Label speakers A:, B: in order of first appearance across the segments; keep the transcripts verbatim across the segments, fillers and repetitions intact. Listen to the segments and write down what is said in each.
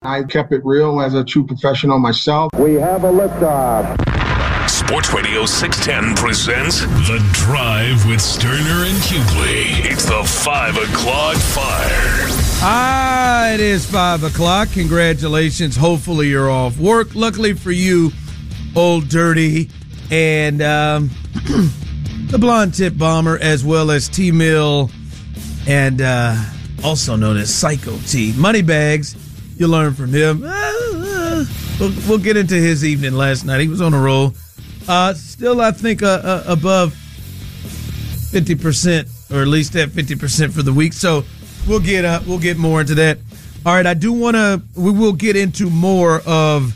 A: I kept it real as a true professional myself.
B: We have a liftoff.
C: Sports Radio six ten presents The Drive with Sterner and Hughley. It's the five o'clock fire.
D: Ah, it is five o'clock. Congratulations. Hopefully you're off work. Luckily for you, Old Dirty and um, the Blonde Tip Bomber, as well as T-Mill and uh, also known as Psycho T. Moneybags, you learn from him. Uh, uh, we'll, we'll get into his evening last night. He was on a roll. Uh, still, I think, uh, uh, above fifty percent, or at least at fifty percent for the week. So we'll get uh, we'll get more into that. All right, I do want to. We will get into more of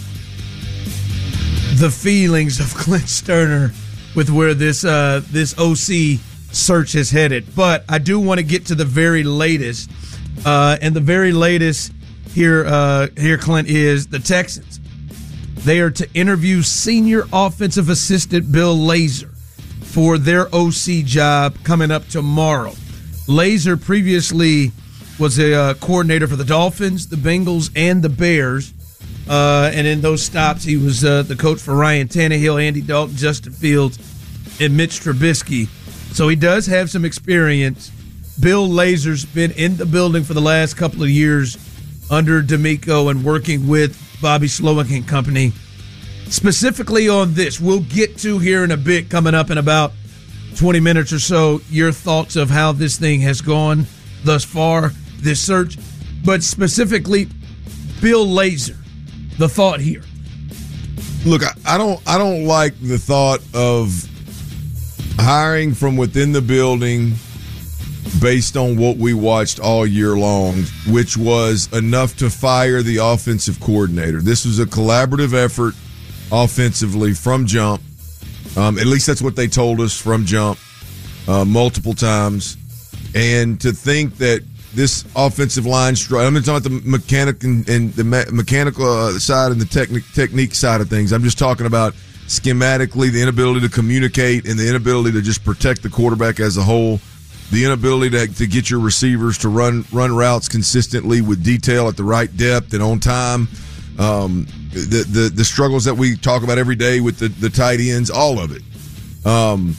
D: the feelings of Clint Sterner with where this uh, this O C search is headed. But I do want to get to the very latest, uh, and the very latest here, uh, here, Clint, is the Texans. They are to interview senior offensive assistant Bill Lazor for their O C job coming up tomorrow. Lazor previously was a uh, coordinator for the Dolphins, the Bengals, and the Bears. Uh, and in those stops, he was uh, the coach for Ryan Tannehill, Andy Dalton, Justin Fields, and Mitch Trubisky. So he does have some experience. Bill Lazor's been in the building for the last couple of years under D'Amico and working with Bobby Slowick and company, specifically on this. We'll get to here in a bit, coming up in about twenty minutes or so, your thoughts of how this thing has gone thus far, this search. But specifically, Bill Lazor, the thought here.
E: Look, I, I don't I don't like the thought of hiring from within the building based on what we watched all year long, which was enough to fire the offensive coordinator. This was a collaborative effort offensively from jump. Um, at least that's what they told us from jump uh, multiple times. And to think that this offensive line, I'm not talking about the mechanic and, and the me- mechanical uh, side and the technique technique side of things. I'm just talking about schematically, the inability to communicate and the inability to just protect the quarterback as a whole. The inability to, to get your receivers to run run routes consistently with detail at the right depth and on time. Um, the, the the struggles that we talk about every day with the, the tight ends, all of it. Um,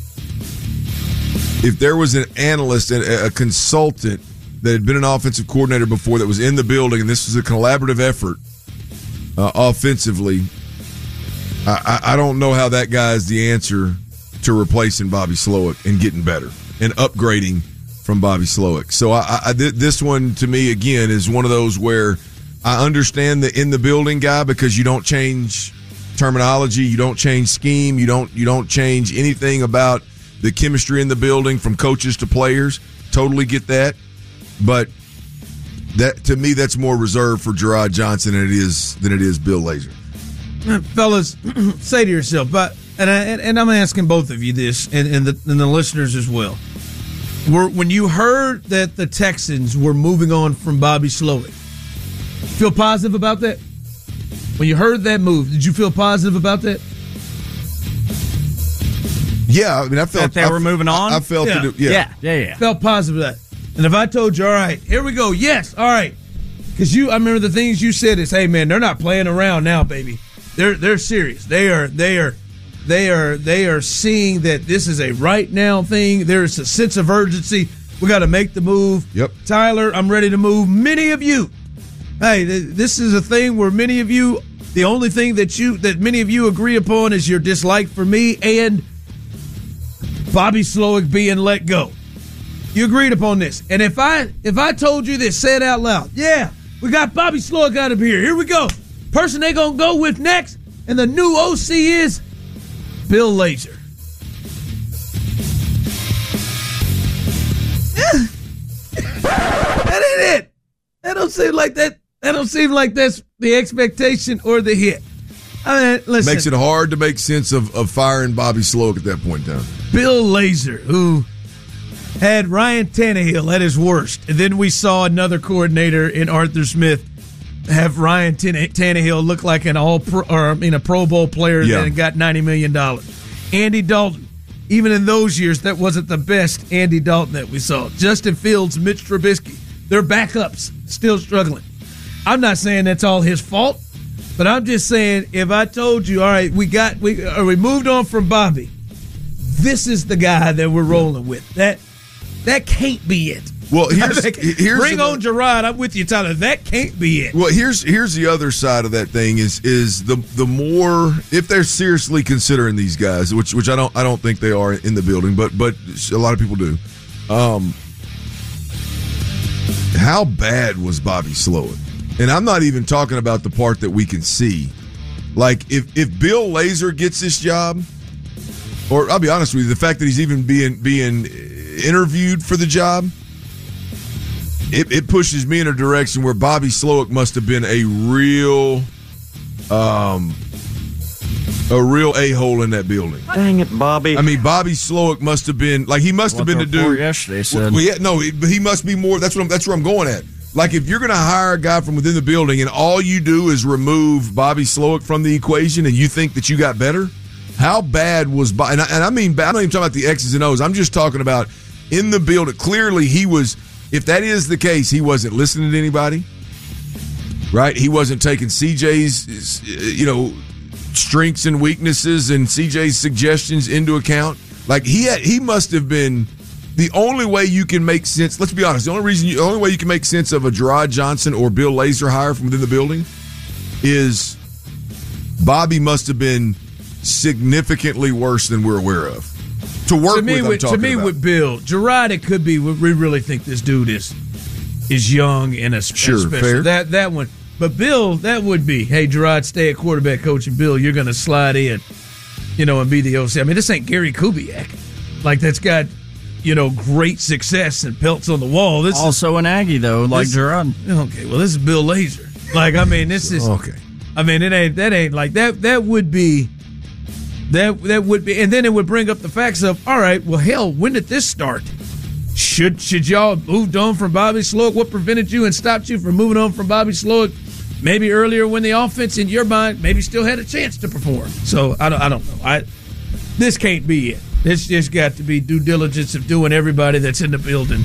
E: if there was an analyst, a, a consultant that had been an offensive coordinator before that was in the building, and this was a collaborative effort uh, offensively, I, I, I don't know how that guy is the answer to replacing Bobby Slowick and getting better and upgrading from Bobby Slowick. So I, I, this one, to me, again, is one of those where I understand the in the building guy because you don't change terminology, you don't change scheme, you don't you don't change anything about the chemistry in the building from coaches to players. Totally get that, but that to me that's more reserved for Gerard Johnson than it is than it is Bill Lazor.
D: Fellas, say to yourself, but and I, and I'm asking both of you this, and and the, and the listeners as well. Were, when you heard that the Texans were moving on from Bobby Slowick, feel positive about that? When you heard that move, did you feel positive about that?
E: Yeah, I mean, I felt
F: that they
E: I,
F: were moving on.
E: I, I felt
D: yeah.
E: it. Yeah.
F: yeah, yeah, yeah.
D: Felt positive about that. And if I told you, all right, here we go, yes, all right, because you, I remember the things you said is, hey man, they're not playing around now, baby. They're they're serious. They are they are they are they are seeing that this is a right now thing. There's a sense of urgency. We got to make the move.
E: Yep.
D: Tyler, I'm ready to move. Many of you, hey, this is a thing where many of you, the only thing that you that many of you agree upon is your dislike for me and Bobby Slowick being let go. You agreed upon this. And if I if I told you this, say it out loud. Yeah, we got Bobby Slowick out of here. Here we go. Person they gonna go with next, and the new O C is Bill Lazor. That ain't it. That don't seem like that. That don't seem like that's the expectation or the hit. I mean, listen.
E: Makes it hard to make sense of, of firing Bobby Slowick at that point in time.
D: Bill Lazor, who had Ryan Tannehill at his worst, and then we saw another coordinator in Arthur Smith have Ryan Tannehill look like an all pro, or I mean a Pro Bowl player
E: yeah.
D: that got ninety million dollars. Andy Dalton, even in those years, that wasn't the best Andy Dalton that we saw. Justin Fields, Mitch Trubisky, their backups still struggling. I'm not saying that's all his fault, but I'm just saying if I told you, all right, we got we or we moved on from Bobby, this is the guy that we're rolling with. That that can't be it.
E: Well, here's, here's
D: bring
E: the,
D: on Gerard. I'm with you, Tyler. That can't be it.
E: Well, here's here's the other side of that thing is is the the more if they're seriously considering these guys, which which I don't I don't think they are in the building, but but a lot of people do. Um, how bad was Bobby Slowick? And I'm not even talking about the part that we can see. Like if if Bill Lazor gets this job, or I'll be honest with you, the fact that he's even being being interviewed for the job. It, it pushes me in a direction where Bobby Slowick must have been a real, um, a real a-hole in that building.
B: Dang it, Bobby!
E: I mean, Bobby Slowick must have been like he must
B: what
E: have been the dude.
B: Yesterday said.
E: Well, yeah, no, but he must be more. That's what I'm, that's where I'm going at. Like if you're going to hire a guy from within the building and all you do is remove Bobby Slowick from the equation and you think that you got better, how bad was Bobby? And I, and I mean, I'm not even talking about the X's and O's. I'm just talking about in the building. Clearly, he was. If that is the case, he wasn't listening to anybody, right? He wasn't taking C J's, you know, strengths and weaknesses and C J's suggestions into account. Like he had, he must have been the only way you can make sense. Let's be honest. The only reason, you, the only way you can make sense of a Gerard Johnson or Bill Lazor hire from within the building is Bobby must have been significantly worse than we're aware of. To work
D: to me,
E: with,
D: with to me
E: about.
D: with Bill Gerard, it could be. We really think this dude is is young and a
E: sure,
D: special.
E: Fair.
D: That that one, but Bill, that would be. Hey, Gerard, stay at quarterback coach, and Bill, you're going to slide in, you know, and be the O C. I mean, this ain't Gary Kubiak, like that's got, you know, great success and pelts on the wall. This
B: also
D: is,
B: an Aggie though, like
D: this,
B: Gerard.
D: Okay, well, this is Bill Lazor. Like, I mean, this is
E: okay.
D: I mean, it ain't that ain't like that. That would be. That that would be, and then it would bring up the facts of, all right, well, hell, when did this start? Should should y'all have moved on from Bobby Slowick? What prevented you and stopped you from moving on from Bobby Slowick? Maybe earlier when the offense, in your mind, maybe still had a chance to perform. So I don't, I don't know. I this can't be it. It's just got to be due diligence of doing everybody that's in the building,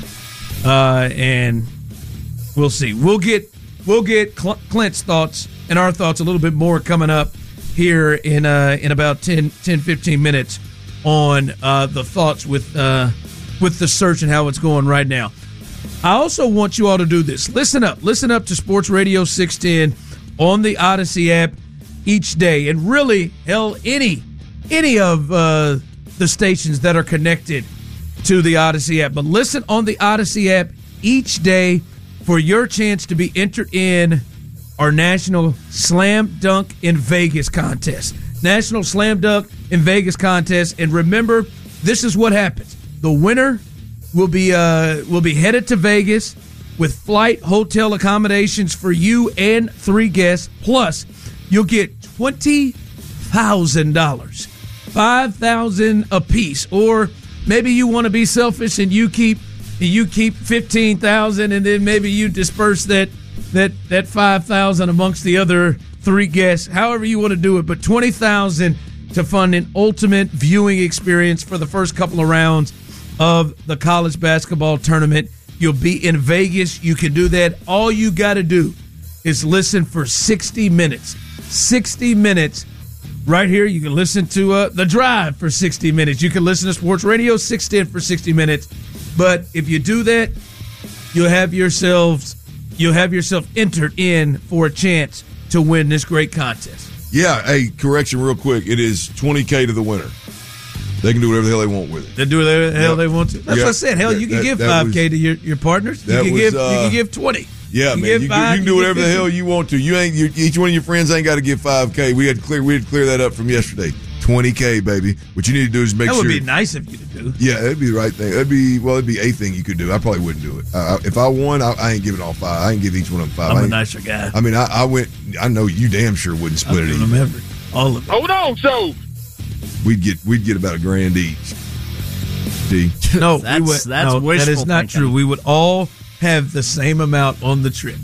D: uh, and we'll see. We'll get we'll get Clint's thoughts and our thoughts a little bit more coming up here in uh, in about ten, ten, fifteen minutes on uh, the thoughts with uh, with the search and how it's going right now. I also want you all to do this. Listen up. Listen up to Sports Radio six ten on the Odyssey app each day. And really, hell, any any of uh, the stations that are connected to the Odyssey app. But listen on the Odyssey app each day for your chance to be entered in our National Slam Dunk in Vegas contest. National Slam Dunk in Vegas contest. And remember, this is what happens. The winner will be uh, will be headed to Vegas with flight, hotel accommodations for you and three guests. Plus, you'll get twenty thousand dollars. five thousand dollars apiece. Or maybe you want to be selfish and you keep you keep fifteen thousand dollars and then maybe you disperse that that that five thousand dollars amongst the other three guests, however you want to do it, but twenty thousand dollars to fund an ultimate viewing experience for the first couple of rounds of the college basketball tournament. You'll be in Vegas. You can do that. All you got to do is listen for sixty minutes. sixty minutes right here. You can listen to uh, The Drive for sixty minutes. You can listen to Sports Radio six ten for sixty minutes. But if you do that, you'll have yourselves you'll have yourself entered in for a chance to win this great contest.
E: Yeah, hey, correction real quick. It is twenty K to the winner. They can do whatever the hell they want with it.
D: They do whatever the hell
E: yep.
D: they want to. That's
E: yep.
D: what I said. Hell, you can
E: that,
D: give
E: that
D: five K
E: was,
D: to your, your partners. You
E: that
D: can
E: was,
D: give
E: uh,
D: you can give twenty.
E: Yeah,
D: you
E: man. You,
D: five,
E: you can do
D: you
E: whatever the
D: fifty.
E: hell you want to. You ain't you, each one of your friends ain't got to give five K. We had to clear we had to clear that up from yesterday. twenty K, baby. What you need to do is make
D: that
E: sure.
D: That would be nice of you to do.
E: Yeah, that'd be the right thing. That'd be well, it'd be a thing you could do. I probably wouldn't do it. Uh, if I won, I, I ain't giving all five. I ain't give each one of them five.
D: I'm
E: I
D: a
E: ain't,
D: nicer guy.
E: I mean, I, I went. I know you damn sure wouldn't split
D: I'll
E: it.
D: give
E: Even.
D: them every, all of it.
F: Hold on, so
E: We'd get we'd get about a grand each. D.
D: No,
B: That's-
D: we would,
B: that's
D: no, that
B: wishful
D: is not
B: thinking.
D: true. We would all have the same amount on the trip.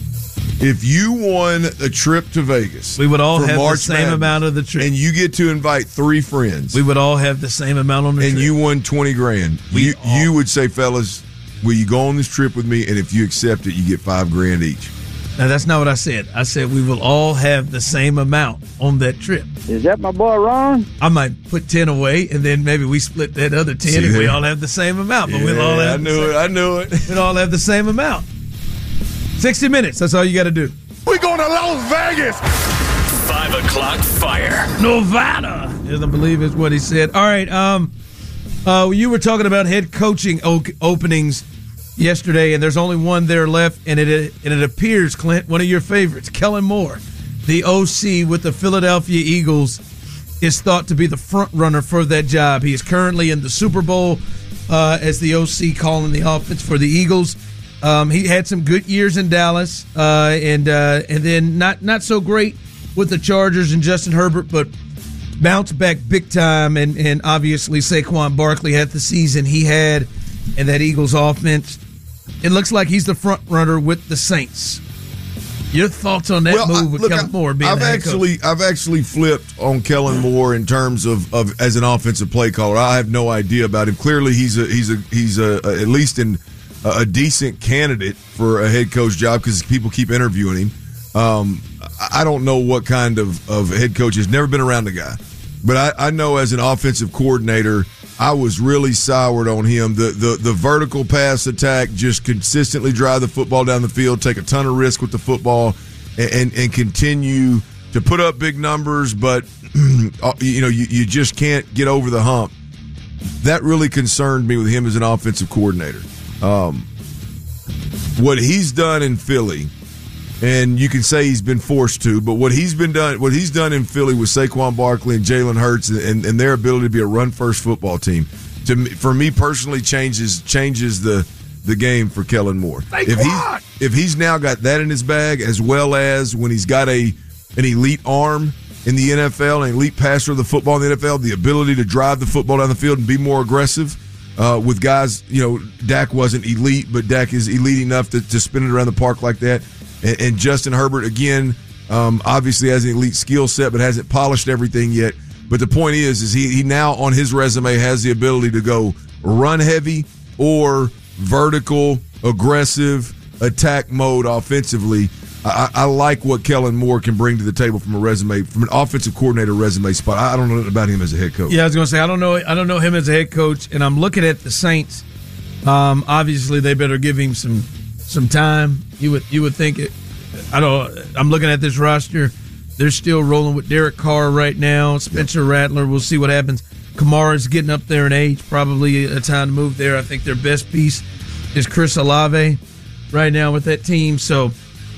E: If you won a trip to Vegas,
D: We would all
E: for
D: have
E: March
D: the same
E: Madness,
D: amount of the trip.
E: and you get to invite three friends,
D: We would all have the same amount on the
E: and
D: trip.
E: you won twenty grand.
D: We
E: You
D: all-
E: you would say, fellas, will you go on this trip with me? And if you accept it, you get five grand each.
D: Now, that's not what I said. I said we will all have the same amount on that trip.
B: Is that my boy Ron?
D: I might put ten away, and then maybe we split that other ten,
E: See
D: and we
E: that?
D: all have the same amount. But
E: Yeah,
D: we'll all have
E: I
D: the
E: knew
D: same,
E: it. I knew it.
D: We'll all have the same amount. sixty minutes. That's all you got to do.
C: We're going to Las Vegas. Five o'clock fire.
D: Nevada, I believe is what he said. All right. Um, uh, you were talking about head coaching o- openings yesterday, and there's only one there left, and it and it appears, Clint, one of your favorites, Kellen Moore, the O C with the Philadelphia Eagles, is thought to be the front runner for that job. He is currently in the Super Bowl uh, as the O C calling the offense for the Eagles. Um, he had some good years in Dallas, uh, and uh, and then not not so great with the Chargers and Justin Herbert, but bounced back big time. And, and obviously Saquon Barkley had the season he had in that Eagles offense. It looks like he's the front runner with the Saints. Your thoughts on that
E: Well,
D: move
E: I-
D: with
E: look,
D: Kellen
E: I-
D: Moore being
E: I've
D: the head
E: actually
D: coach?
E: I've actually flipped on Kellen Moore in terms of, of as an offensive play caller. I have no idea about him. Clearly, he's a he's a he's a, a at least in a, a decent candidate for a head coach job because people keep interviewing him. Um, I don't know what kind of, of head coach. Has never been around the guy, but I, I know as an offensive coordinator, I was really soured on him. The, the the vertical pass attack, just consistently drive the football down the field, take a ton of risk with the football, and and, and continue to put up big numbers, but you know you, you just can't get over the hump. That really concerned me with him as an offensive coordinator. Um, what he's done in Philly, and you can say he's been forced to, but what he's been done, what he's done in Philly with Saquon Barkley and Jalen Hurts and, and their ability to be a run-first football team, to me, for me personally, changes changes the the game for Kellen Moore. If he's if he's now got that in his bag, as well as when he's got a an elite arm in the N F L, an elite passer of the football in the N F L, the ability to drive the football down the field and be more aggressive. Uh, with guys, you know, Dak wasn't elite, but Dak is elite enough to, to spin it around the park like that. And, and Justin Herbert, again, um, obviously has an elite skill set, but hasn't polished everything yet. But the point is, is he, he now on his resume has the ability to go run heavy or vertical, aggressive, attack mode offensively. I, I like what Kellen Moore can bring to the table from a resume, from an offensive coordinator resume spot. I don't know nothing about him as a head coach.
D: Yeah, I was going to say I don't know. I don't know him as a head coach, and I'm looking at the Saints. Um, obviously, they better give him some some time. You would you would think it. I don't. I'm looking at this roster. They're still rolling with Derek Carr right now. Spencer yep. Rattler. We'll see what happens. Kamara's getting up there in age. Probably a time to move there. I think their best piece is Chris Olave right now with that team. So.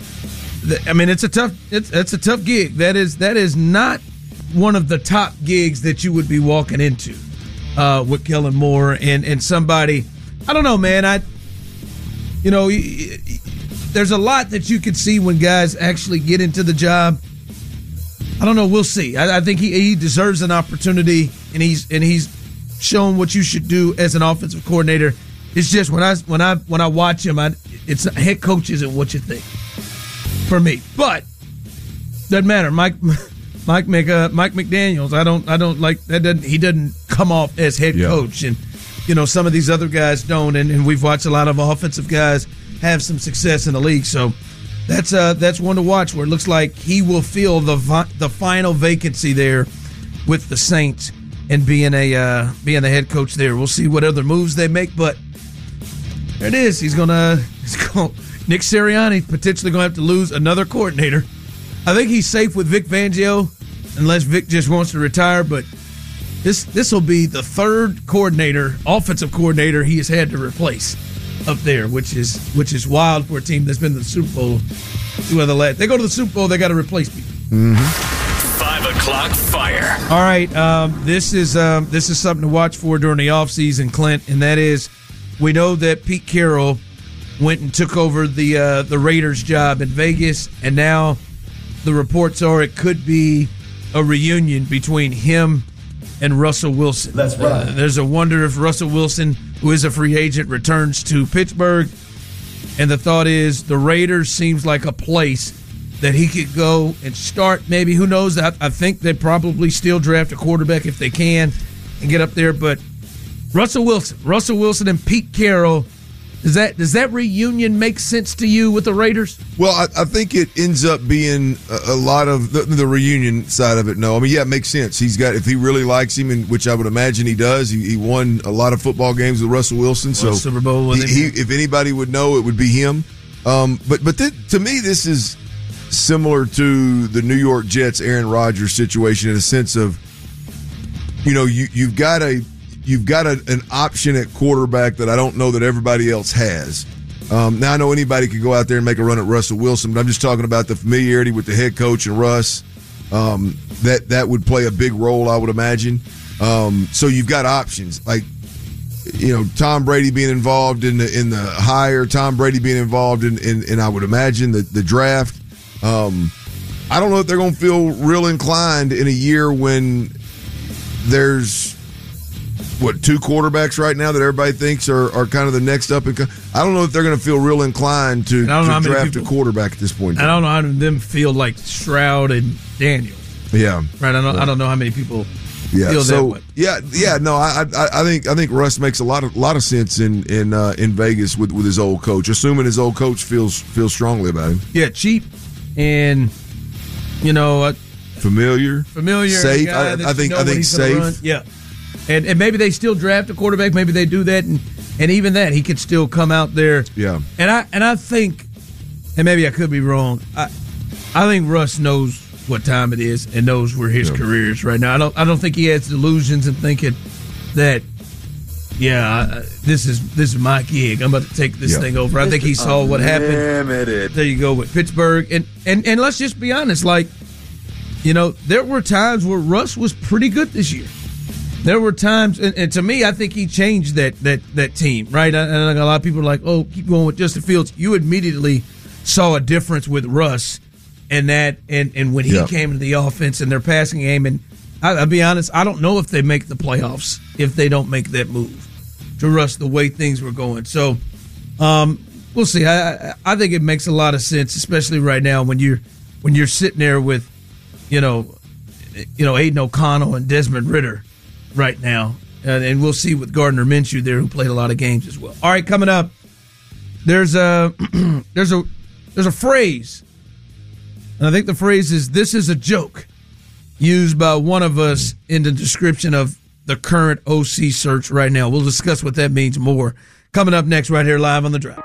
D: I mean, it's a tough. It's it's a tough gig. That is that is not one of the top gigs that you would be walking into uh, with Kellen Moore and and somebody. I don't know, man. I, you know, there's a lot that you could see when guys actually get into the job. I don't know. We'll see. I, I think he he deserves an opportunity, and he's and he's shown what you should do as an offensive coordinator. It's just when I when I when I watch him, I it's head coach isn't what you think. For me, but doesn't matter. Mike, Mike, Mc, uh, Mike McDaniels. I don't, I don't like that. Doesn't he? Doesn't come off as head
E: yeah.
D: coach, and you know some of these other guys don't. And, and we've watched a lot of offensive guys have some success in the league. So that's uh that's one to watch. Where it looks like he will fill the the final vacancy there with the Saints and being a uh, being the head coach there. We'll see what other moves they make, but there it is. He's gonna. He's gonna Nick Sirianni potentially going to have to lose another coordinator. I think he's safe with Vic Fangio, unless Vic just wants to retire. But this this will be the third coordinator, offensive coordinator, he has had to replace up there, which is which is wild for a team that's been to the Super Bowl. Two other lads. They go to the Super Bowl, they got to replace people.
C: Mm-hmm. Five o'clock fire.
D: All right, um, this is um, this is something to watch for during the offseason, Clint, and that is we know that Pete Carroll went and took over the uh, the Raiders job in Vegas, and now the reports are it could be a reunion between him and Russell Wilson.
F: That's right.
D: Uh, there's a wonder if Russell Wilson, who is a free agent, returns to Pittsburgh, and the thought is the Raiders seems like a place that he could go and start. Maybe, who knows? I, I think they probably still draft a quarterback if they can and get up there, but Russell Wilson, Russell Wilson and Pete Carroll Does that does that reunion make sense to you with the Raiders?
E: Well, I, I think it ends up being a, a lot of the, the reunion side of it. No, I mean, yeah, it makes sense. He's got, if he really likes him, and which I would imagine he does. He, he won a lot of football games with Russell Wilson, so
D: Super Bowl with
E: he,
D: him.
E: he, if anybody would know, it would be him. Um, but but th- to me, this is similar to the New York Jets Aaron Rodgers situation in a sense of, you know, you you've got a. You've got a, an option at quarterback that I don't know that everybody else has. Um, now, I know anybody could go out there and make a run at Russell Wilson, but I'm just talking about the familiarity with the head coach and Russ. Um, that that would play a big role, I would imagine. Um, so you've got options like, you know, Tom Brady being involved in the in the hire, Tom Brady being involved in, in, in I would imagine the the draft. Um, I don't know if they're going to feel real inclined in a year when there's. What, two quarterbacks right now that everybody thinks are, are kind of the next up and co- I don't know if they're going to feel real inclined to, to draft people, a quarterback at this point.
D: I don't know how them feel like Stroud and Daniels.
E: Yeah,
D: right. I don't.
E: Yeah.
D: I don't know how many people
E: yeah.
D: feel
E: so,
D: that way.
E: Yeah, yeah. No, I, I, I think I think Russ makes a lot of lot of sense in in uh, in Vegas with, with his old coach, assuming his old coach feels feels strongly about him.
D: Yeah, cheap and you know uh,
E: familiar,
D: familiar,
E: safe.
D: I,
E: I think I think safe.
D: Yeah. And, and maybe they still draft a quarterback. Maybe they do that, and, and even that he could still come out there.
E: Yeah.
D: And I and I think, and maybe I could be wrong. I I think Russ knows what time it is and knows where his yeah. career is right now. I don't I don't think he has delusions and thinking that, yeah, I, this is this is my gig. I'm about to take this yeah. thing over. I think he saw what happened. There you go with Pittsburgh, and and and let's just be honest. Like, you know, there were times where Russ was pretty good this year. There were times, and, and to me, I think he changed that that that team, right? And a lot of people are like, "Oh, keep going with Justin Fields." You immediately saw a difference with Russ, and that, and, and when he yeah. came into the offense and their passing game. And I, I'll be honest, I don't know if they make the playoffs if they don't make that move to Russ the way things were going. So, um, we'll see. I I think it makes a lot of sense, especially right now when you're when you're sitting there with, you know, you know Aiden O'Connell and Desmond Ridder. Right now, uh, and we'll see with Gardner Minshew there, who played a lot of games as well. All right, coming up, there's a there's a there's a phrase, and I think the phrase is "this is a joke," used by one of us in the description of the current O C search right now. We'll discuss what that means more coming up next, right here live on the Drive.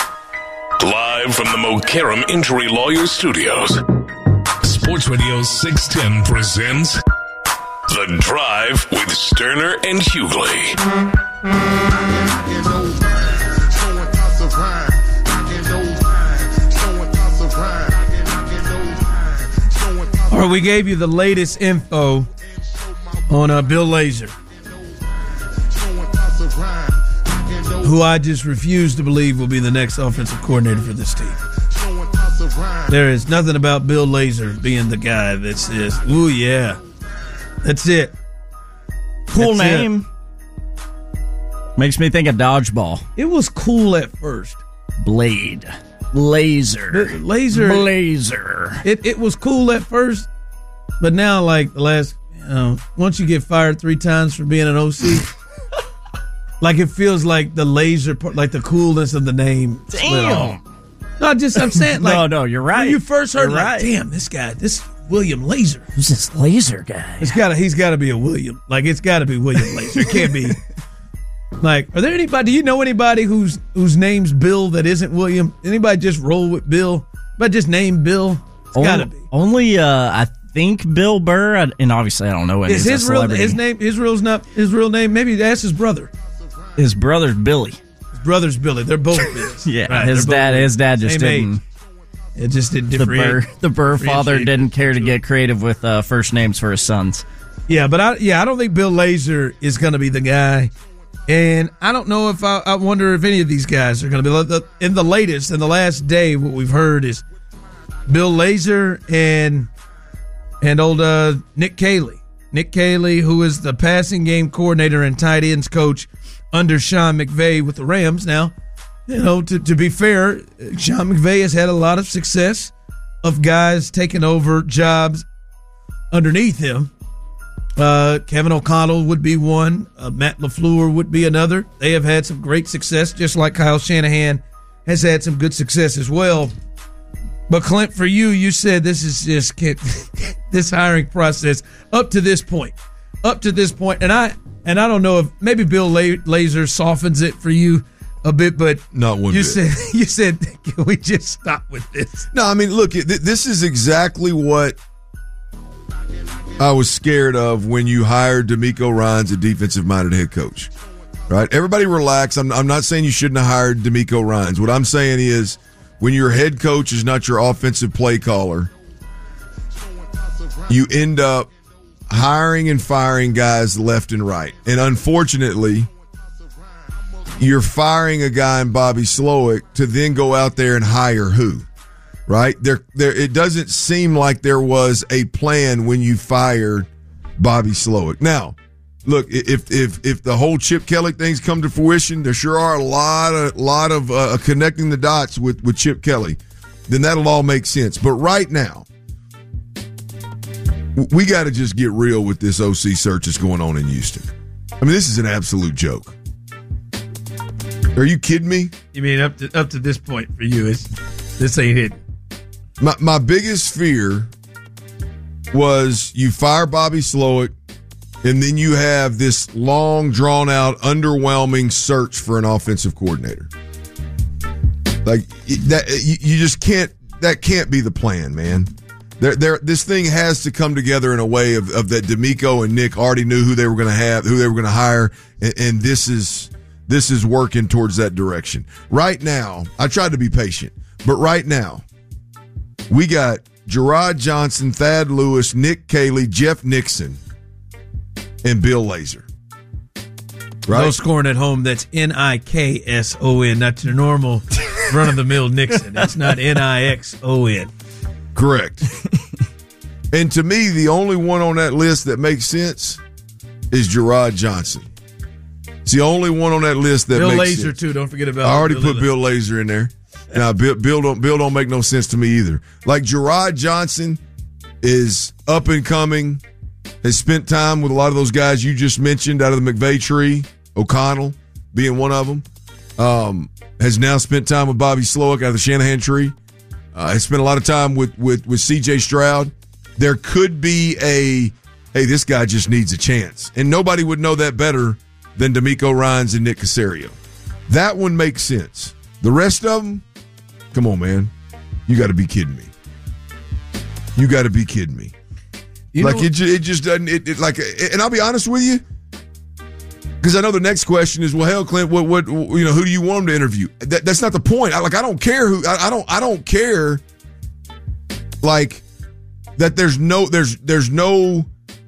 C: Live from the Mokaram Injury Lawyers Studios, Sports Radio six ten presents The Drive with Sterner and Hughley.
D: All right, we gave you the latest info on uh, Bill Lazor, who I just refuse to believe will be the next offensive coordinator for this team. There is nothing about Bill Lazor being the guy that says, ooh, yeah. That's it.
B: Cool
D: That's
B: name.
D: It.
B: Makes me think of dodgeball.
D: It was cool at first.
B: Blade. Laser.
D: The laser.
B: Blazer.
D: It it was cool at first, but now, like, the last, you know, once you get fired three times for being an O C, like, it feels like the laser, like the coolness of the name.
B: Damn.
D: No, just, I'm saying, like.
B: no, no, you're right.
D: When you first heard,
B: you're
D: like,
B: right.
D: damn, this guy, this William Lazor.
B: Who's this laser guy?
D: It's gotta, he's got to be a William. Like, it's got to be William Lazor. It can't be. Like, are there anybody, do you know anybody whose whose name's Bill that isn't William? Anybody just roll with Bill? But just name Bill? It's
B: only,
D: gotta be.
B: Only, uh, I think Bill Burr, and obviously I don't know any.
D: Is his real, his name, his real's not, his real name, maybe ask his brother.
B: His brother's Billy.
D: His brother's Billy. They're both Bills.
B: yeah,
D: right,
B: his dad, his dad just
D: Same
B: didn't.
D: Age. It just didn't
B: The
D: differentiate.
B: Burr, the Burr father didn't care to get creative with uh, first names for his sons.
D: Yeah, but I, yeah, I don't think Bill Lazor is going to be the guy. And I don't know if I, I wonder if any of these guys are going to be in the latest, in the last day. What we've heard is Bill Lazor and and old uh, Nick Caley, Nick Caley, who is the passing game coordinator and tight ends coach under Sean McVay with the Rams. Now, you know, to to be fair, Sean McVay has had a lot of success of guys taking over jobs underneath him. Uh, Kevin O'Connell would be one. Uh, Matt LaFleur would be another. They have had some great success, just like Kyle Shanahan has had some good success as well. But Clint, for you, you said this is just this hiring process up to this point, up to this point, and I and I don't know if maybe Bill Lazor softens it for you a bit, but
E: not one.
D: You
E: bit.
D: said you said can we just stop with this?
E: No, I mean, look, this is exactly what I was scared of when you hired DeMeco Ryans, a defensive-minded head coach. Right? Everybody relax. I'm, I'm not saying you shouldn't have hired DeMeco Ryans. What I'm saying is when your head coach is not your offensive play caller, you end up hiring and firing guys left and right. And unfortunately, you're firing a guy in Bobby Slowick to then go out there and hire who? Right? There, there. It doesn't seem like there was a plan when you fired Bobby Slowick. Now, look, if if if the whole Chip Kelly things come to fruition, there sure are a lot of lot of uh, connecting the dots with with Chip Kelly. Then that'll all make sense. But right now, we got to just get real with this O C search that's going on in Houston. I mean, this is an absolute joke. Are you kidding me?
D: You mean up to up to this point for you? It's this ain't it.
E: My my biggest fear was you fire Bobby Slowick, and then you have this long, drawn-out, underwhelming search for an offensive coordinator. Like that, you, you just can't. That can't be the plan, man. There, there. This thing has to come together in a way of, of that. DeMeco and Nick already knew who they were going to have, who they were going to hire, and, and this is this is working towards that direction. Right now, I tried to be patient, but right now, we got Gerard Johnson, Thad Lewis, Nick Caley, Jeff Nixon, and Bill Lazor. Right?
D: No scoring at home. That's N I K S O N, not your normal run-of-the-mill Nixon. It's not N I X O N.
E: Correct. And to me, the only one on that list that makes sense is Gerard Johnson. It's the only one on that list that
D: Bill
E: makes
D: Lazor,
E: sense.
D: too. Don't forget about
E: I already
D: Bill
E: put Bill Lazor in there. Now, Bill, Bill don't Bill don't make no sense to me either. Like Gerard Johnson is up and coming, has spent time with a lot of those guys you just mentioned out of the McVay tree, O'Connell being one of them. Um, has now spent time with Bobby Slowick out of the Shanahan tree. Uh, has spent a lot of time with with with C J Stroud. There could be a hey, this guy just needs a chance, and nobody would know that better than DeMeco Ryans and Nick Caserio. That one makes sense. The rest of them. Come on, man. You got to be kidding me. You got to be kidding me. You like, it, it just doesn't, it, it like, and I'll be honest with you, because I know the next question is, well, hell, Clint, what, what, you know, who do you want him to interview? That, that's not the point. I, like, I don't care who, I, I don't, I don't care, like, that there's no, there's, there's no,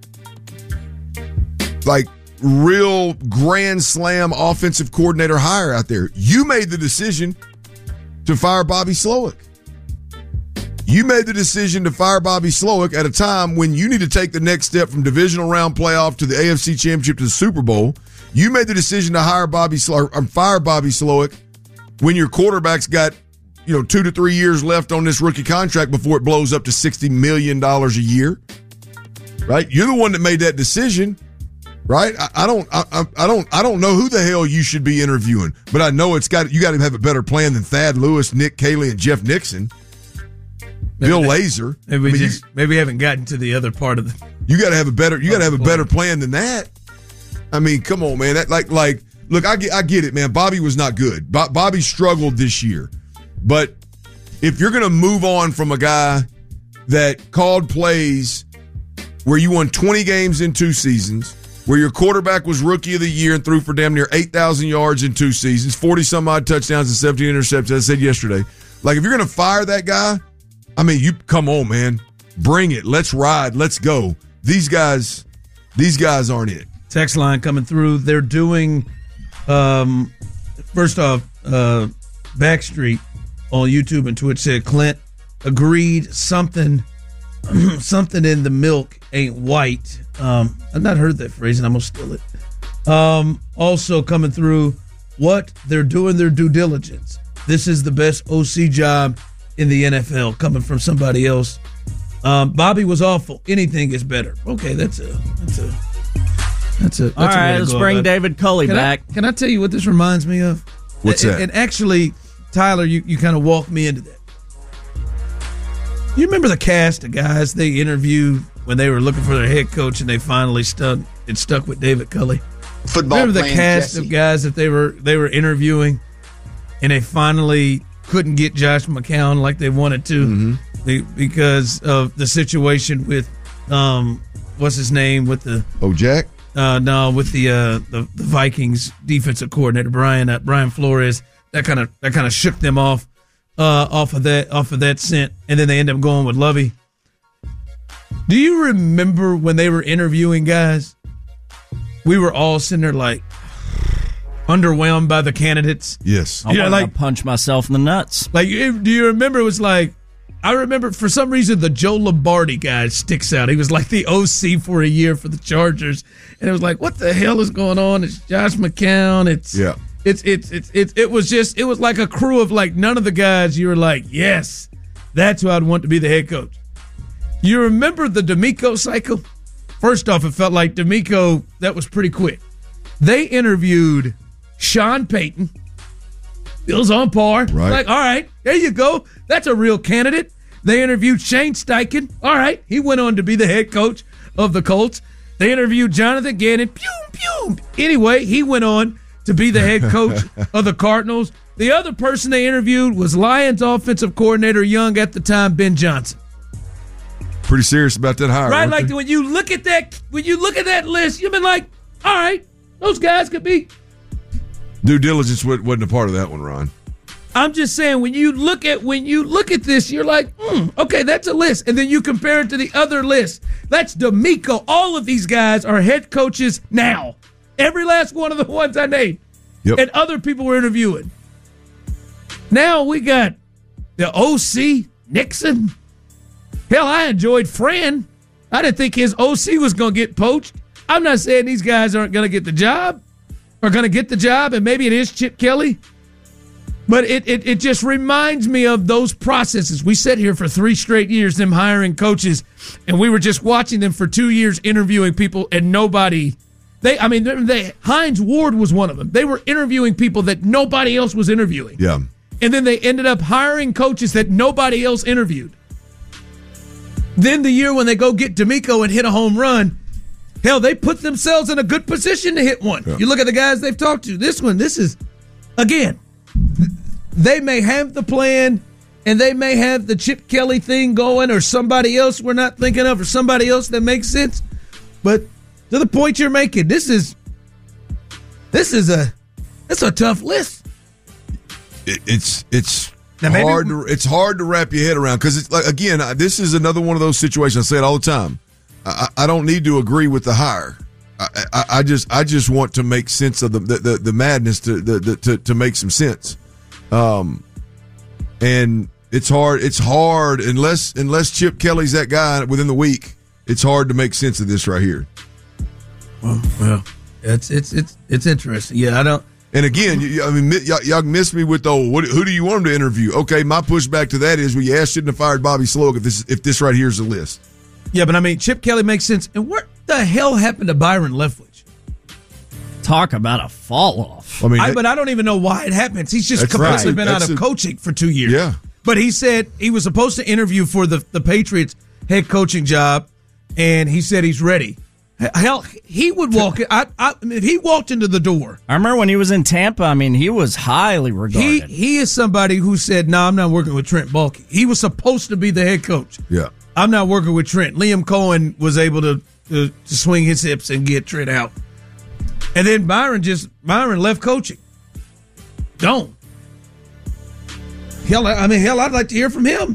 E: like, real grand slam offensive coordinator hire out there. You made the decision to fire Bobby Slowick. You made the decision to fire Bobby Slowick at a time when you need to take the next step from divisional round playoff to the A F C Championship to the Super Bowl. You made the decision to hire Bobby Slowick or fire Bobby Slowick when your quarterback's got, you know, two to three years left on this rookie contract before it blows up to sixty million dollars a year. Right? You're the one that made that decision. Right? I, I don't I, I don't I don't know who the hell you should be interviewing, but I know it's got you got to have a better plan than Thad Lewis, Nick Caley, and Jeff Nixon. Maybe Bill
D: they,
E: Lazor.
D: Maybe we
E: I mean,
D: just
E: you,
D: maybe we haven't gotten to the other part of the
E: You gotta have a better you gotta have a
D: plan.
E: better plan than that. I mean, come on, man. That like like look, I get I get it, man. Bobby was not good. Bo- Bobby struggled this year. But if you're gonna move on from a guy that called plays where you won twenty games in two seasons, where your quarterback was rookie of the year and threw for damn near eight thousand yards in two seasons, forty-some-odd touchdowns and seventeen interceptions, as I said yesterday. Like, if you're going to fire that guy, I mean, you come on, man. Bring it. Let's ride. Let's go. These guys, these guys aren't it.
D: Text line coming through. They're doing, um, first off, uh, Backstreet on YouTube and Twitch said, Clint agreed something, something in the milk ain't white. Um, I've not heard that phrase, and I'm going to steal it. Um, also coming through, what? They're doing their due diligence. This is the best O C job in the N F L, coming from somebody else Um, Bobby was awful. Anything is better. Okay, that's a that's a that's a. That's
B: All
D: a way
B: right,
D: to
B: let's
D: go
B: bring
D: about it.
B: David Culley
D: Can
B: back.
D: I, can I tell you what this reminds me of?
E: What's
D: and,
E: that?
D: And actually, Tyler, you, you kind of walked me into that. You remember the cast of guys they interviewed when they were looking for their head coach, and they finally stuck it stuck with David Culley.
F: Football
D: Remember the
F: playing
D: cast
F: Jesse.
D: of guys that they were they were interviewing, and they finally couldn't get Josh McCown like they wanted to
E: Mm-hmm.
D: be- because of the situation with um what's his name with the
E: Oh, Jack?
D: uh no with the uh the, the Vikings defensive coordinator Brian uh, Brian Flores. That kind of that kind of shook them off uh off of that off of that scent, and then they end up going with Lovey. Do you remember when they were interviewing guys? We were all sitting there like underwhelmed by the candidates.
E: Yes.
B: I
D: Yeah,
B: want
D: like-
B: to punch myself in the nuts.
D: Like, do you remember? It was like, I remember for some reason the Joe Lombardi guy sticks out. He was like the O C for a year for the Chargers, and it was like, what the hell is going on? It's Josh McCown. It's
E: Yeah.
D: It's it's it's it's it was just it was like a crew of like none of the guys. You were like, yes, that's who I'd want to be the head coach. You remember the D'Amico cycle? First off, it felt like D'Amico, that was pretty quick. They interviewed Sean Payton. Bill's on par.
E: Right.
D: Like, all right, there you go. That's a real candidate. They interviewed Shane Steichen. All right, he went on to be the head coach of the Colts. They interviewed Jonathan Gannon. Pew, pew. Anyway, he went on to be the head coach of the Cardinals. The other person they interviewed was Lions offensive coordinator, young at the time, Ben Johnson.
E: Pretty serious about that hire.
D: Right,
E: weren't
D: like
E: they?
D: when you look at that, when you look at that list, you've been like, all right, those guys could be.
E: Due diligence wa- wasn't a part of that one, Ron.
D: I'm just saying, when you look at when you look at this, you're like, hmm, okay, that's a list, and then you compare it to the other list. That's D'Amico. All of these guys are head coaches now. Every last one of the ones I named,
E: Yep.
D: and other people were interviewing. Now we got the O C Nixon. Hell, I enjoyed Fran. I didn't think his O C was going to get poached. I'm not saying these guys aren't going to get the job or going to get the job, and maybe it is Chip Kelly. But it, it it just reminds me of those processes. We sat here for three straight years, them hiring coaches, and we were just watching them for two years interviewing people, and nobody. They, I mean, they, Hines Ward was one of them. They were interviewing people that nobody else was interviewing.
E: Yeah.
D: And then they ended up hiring coaches that nobody else interviewed. Then the year when they go get D'Amico and hit a home run, hell, they put themselves in a good position to hit one.
E: Yeah.
D: You look at the guys they've talked to. This one, this is, again, they may have the plan and they may have the Chip Kelly thing going or somebody else we're not thinking of or somebody else that makes sense. But to the point you're making, this is this is a it's a tough list.
E: It, it's it's
D: Now, maybe
E: hard.
D: we-
E: to, it's hard to wrap your head around because it's like again, I- this is another one of those situations. I say it all the time. I, I I don't need to agree with the hire. I, I, I just I just want to make sense of the the, the, the madness to the, the to to make some sense. Um, and it's hard. It's hard unless unless Chip Kelly's that guy within the week. It's hard to make sense of this right here.
D: Well, well, it's it's it's it's interesting. Yeah, I don't.
E: And again, you, I mean, mi- y'all, y'all missed me with the what, who do you want him to interview? Okay, my pushback to that is, well, yeah, shouldn't have fired Bobby Sloak if this if this right here is the list.
D: Yeah, but I mean, Chip Kelly makes sense. And what the hell happened to Byron Leftwich?
B: Talk about a fall off.
E: I mean,
D: I,
E: that-
D: but I don't even know why it happens. He's just
E: That's
D: completely
E: right.
D: been
E: That's
D: out of
E: a-
D: coaching for two years.
E: Yeah.
D: But he said he was supposed to interview for the, the Patriots head coaching job, and he said he's ready. Hell, he would walk. I, I, if he walked into the door,
B: I remember when he was in Tampa, I mean, he was highly
D: he
B: regarded.
D: he is somebody who said, "No, I'm not working with Trent Baalke." He was supposed to be the head coach.
E: yeah.
D: I'm not working with Trent. Liam Cohen was able to, to to swing his hips and get Trent out, and then Byron just Byron left coaching. Don't. Hell, I mean, hell, I'd like to hear from him.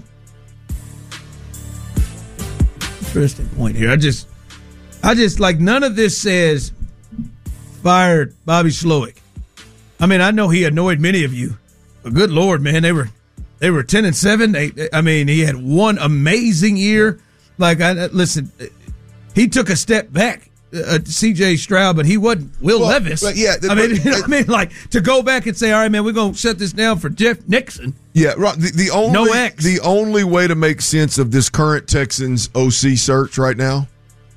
D: Interesting point here. I just, I just like none of this says fired Bobby Sloak. I mean, I know he annoyed many of you, but good Lord, man, they were they were ten and seven. They, I mean, he had one amazing year. Like, I listen, he took a step back. Uh, C J Stroud, but he wasn't Will
E: Well,
D: Levis.
E: but yeah,
D: I mean,
E: but-
D: I mean, like to go back and say, all right, man, we're gonna shut this down for Jeff Nixon.
E: Yeah, right. The, the only
D: No X.
E: the only way to make sense of this current Texans O C search right now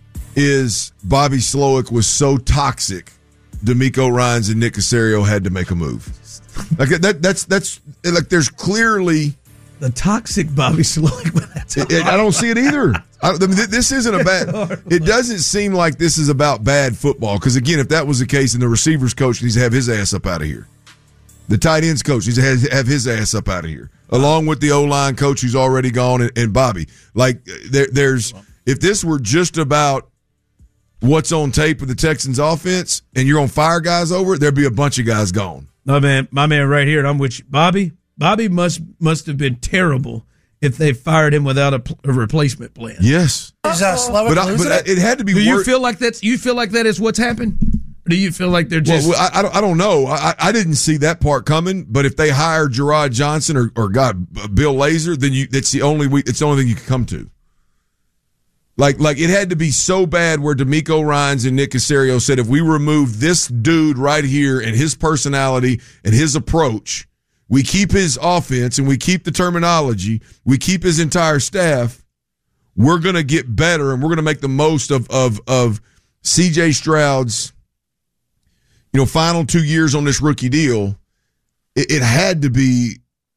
E: is Bobby Slowick was so toxic, D'Amico Ryans and Nick Caserio had to make a move. Like that. That's that's like there's clearly
D: the toxic Bobby Slowick.
E: It, it, I don't see it either. I, I mean, this isn't a bad. It doesn't seem like this is about bad football. Because again, if that was the case, then the receivers coach needs to have his ass up out of here. The tight ends coach needs to have, have his ass up out of here, along with the O-line coach who's already gone and, and Bobby. Like there, there's if this were just about what's on tape with the Texans offense, and you're gonna fire guys over it, there'd be a bunch of guys gone.
D: My man, my man, right here, and I'm with you, Bobby. Bobby must must have been terrible if they fired him without a, a replacement plan.
E: Yes,
F: Is uh, Slowick
E: but, I,
F: losing
E: but
F: it?
E: it had to be.
D: Do you
E: wor-
D: feel like that's you feel like that is what's happened? Or do you feel like they're just?
E: Well, I, I, don't, I don't know. I, I didn't see that part coming. But if they hire Gerard Johnson or, or God Bill Lazor, then you that's the only we, it's the only thing you can come to. Like like it had to be so bad where D'Amico Ryans and Nick Caserio said if we remove this dude right here and his personality and his approach, we keep his offense and we keep the terminology, we keep his entire staff, we're gonna get better and we're gonna make the most of of of C J Stroud's, you know, final two years on this rookie deal. It, it had to be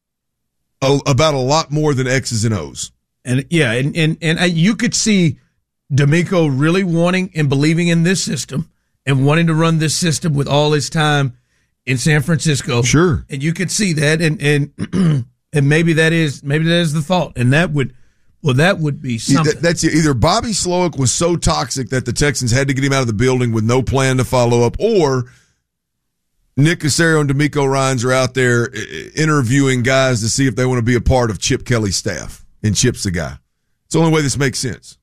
E: a, about a lot more than X's and O's.
D: And yeah, and and and you could see D'Amico really wanting and believing in this system and wanting to run this system with all his time in San Francisco.
E: Sure,
D: and you could see that, and and and maybe that is maybe that is the thought, and that would well that would be something.
E: That's it. Either Bobby Slowick was so toxic that the Texans had to get him out of the building with no plan to follow up, or Nick Caserio and D'Amico Ryans are out there interviewing guys to see if they want to be a part of Chip Kelly's staff. And Chip's the guy. It's the only way this makes sense.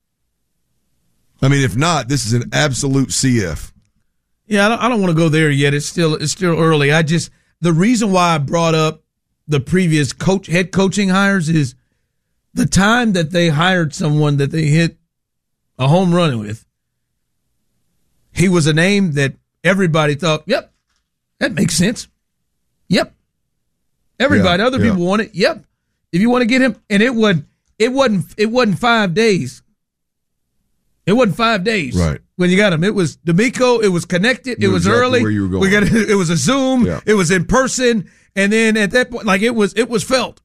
E: I mean, if not, this is an absolute C F.
D: Yeah, I don't, I don't want to go there yet. It's still it's still early. I just the reason why I brought up the previous coach head coaching hires is the time that they hired someone that they hit a home run with. He was a name that everybody thought, yep, that makes sense. Yep. Everybody,
E: Yeah,
D: other
E: yeah.
D: people want it. Yep. If you want to get him, and it would, it wasn't, it wasn't five days. It wasn't five days,
E: Right.
D: When you got him, it was D'Amico. It was connected.
E: You
D: it
E: knew
D: was
E: exactly
D: early.
E: where you were going.
D: We got it was a Zoom.
E: Yeah.
D: It was in person, and then at that point, like it was, it was felt.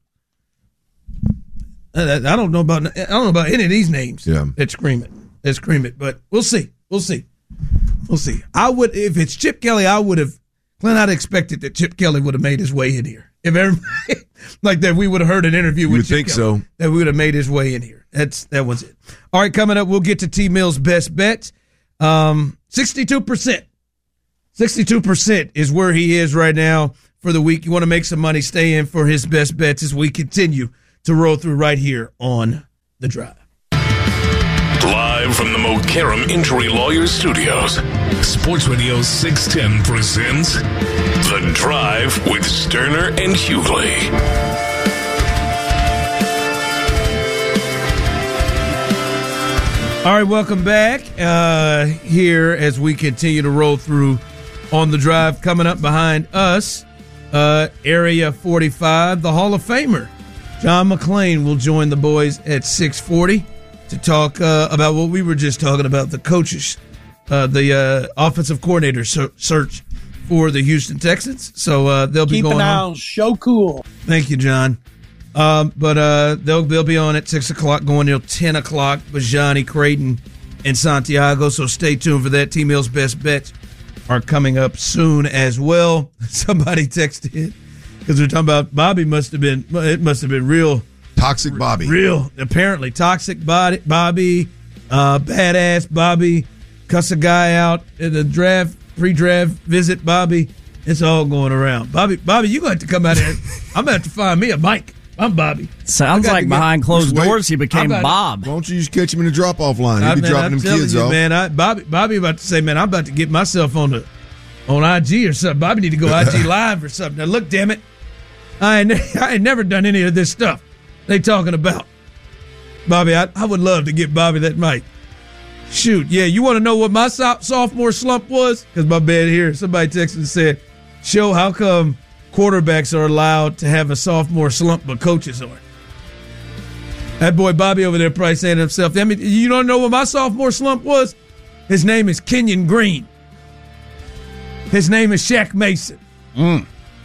D: I, I don't know about, I don't know about any of these names.
E: Yeah.
D: that scream it, that scream it. But we'll see, we'll see, we'll see. I would, if it's Chip Kelly, I would have. Glenn, I'd expected that Chip Kelly would have made his way in here. If everybody, like that, we would have heard an interview with
E: You would
D: Chip
E: think
D: Kelly,
E: so.
D: that we would have made his way in here. That's that was it. All right, coming up, we'll get to T Mill's best bets. Um, sixty-two percent, sixty-two percent is where he is right now for the week. You want to make some money? Stay in for his best bets as we continue to roll through right here on The Drive.
C: Live from the Mokaram Injury Lawyers Studios, Sports Radio six ten presents The Drive with Sterner and Hughley.
D: All right, welcome back uh, here as we continue to roll through on The Drive. Coming up behind us, uh, Area forty-five, the Hall of Famer, John McClain, will join the boys at six forty to talk uh, about what we were just talking about, the coaches, uh, the uh, offensive coordinator ser- search for the Houston Texans. So uh, they'll be
F: Keep
D: going
F: an eye
D: on.
F: on Show Cool.
D: Thank you, John. Um, but uh, they'll they'll be on at six o'clock, going till ten o'clock. Bajani, Creighton, and Santiago. So stay tuned for that. T Mill's best bets are coming up soon as well. Somebody texted because we're talking about Bobby. Must have been it must have been real
E: Toxic Bobby.
D: real. Apparently, toxic body, Bobby, uh, badass Bobby, cuss a guy out in the draft, pre-draft visit. Bobby, it's all going around. Bobby, Bobby, you got to come out here. I'm gonna have to find me a mic. I'm Bobby.
B: Sounds
D: I got
B: like
D: to get-
B: behind closed
E: Just wait.
B: doors he became
D: I got-
B: Bob.
E: Why don't you just catch him in the drop-off line? He'll
D: I,
E: be
D: man,
E: dropping
D: I'm
E: them
D: telling
E: kids
D: you,
E: off.
D: man. I, Bobby, Bobby about to say, man, I'm about to get myself on the on I G or something. Bobby need to go I G live or something. Now look, damn it, I ain't, I ain't never done any of this stuff they talking about. Bobby, I, I would love to get Bobby that mic. Shoot, yeah, you want to know what my so- sophomore slump was? Because my bad here, somebody texted and said, "Show, how come quarterbacks are allowed to have a sophomore slump, but coaches aren't. That boy Bobby over there probably saying to himself, I mean, you don't know what my sophomore slump was? His name is Kenyon Green. His name is Shaq Mason.
B: Mm.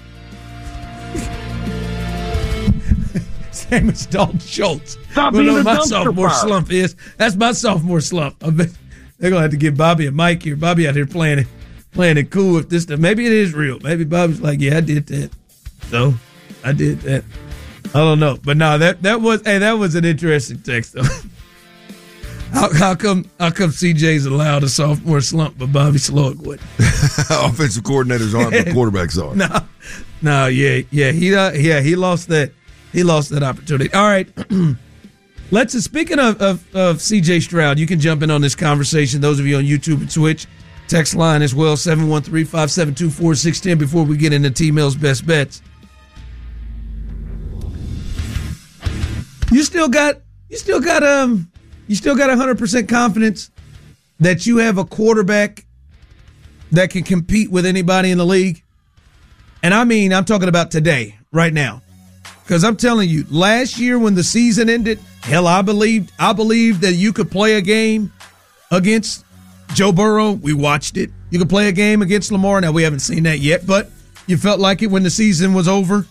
D: His name is Dalton Schultz.
F: Stop
D: well,
F: being
D: no,
F: a
D: my
F: dumpster
D: sophomore
F: fire.
D: slump is. That's my sophomore slump. I bet they're going to have to give Bobby a mic here. Bobby out here playing it, playing it cool with this stuff. Maybe it is real. Maybe Bobby's like, yeah, I did that. So, I did that. I don't know. But no, that, that was, hey, that was an interesting text, though. How, how come how come C J's allowed a sophomore slump, but Bobby Slowick wouldn't?
E: Offensive coordinators aren't, but quarterbacks are.
D: No, no, yeah, yeah, he uh, yeah he lost that he lost that opportunity. All right, let's. Uh, speaking of, of of C J Stroud, you can jump in on this conversation. Those of you on YouTube and Twitch, text line as well seven one three, five seven two, four six one zero. Before we get into T-Mill's best bets, you still got you still got um. You still got one hundred percent confidence that you have a quarterback that can compete with anybody in the league? And I mean, I'm talking about today, right now. Because I'm telling you, last year when the season ended, hell, I believed I believed that you could play a game against Joe Burrow. We watched it. You could play a game against Lamar. Now, we haven't seen that yet, but you felt like it when the season was over.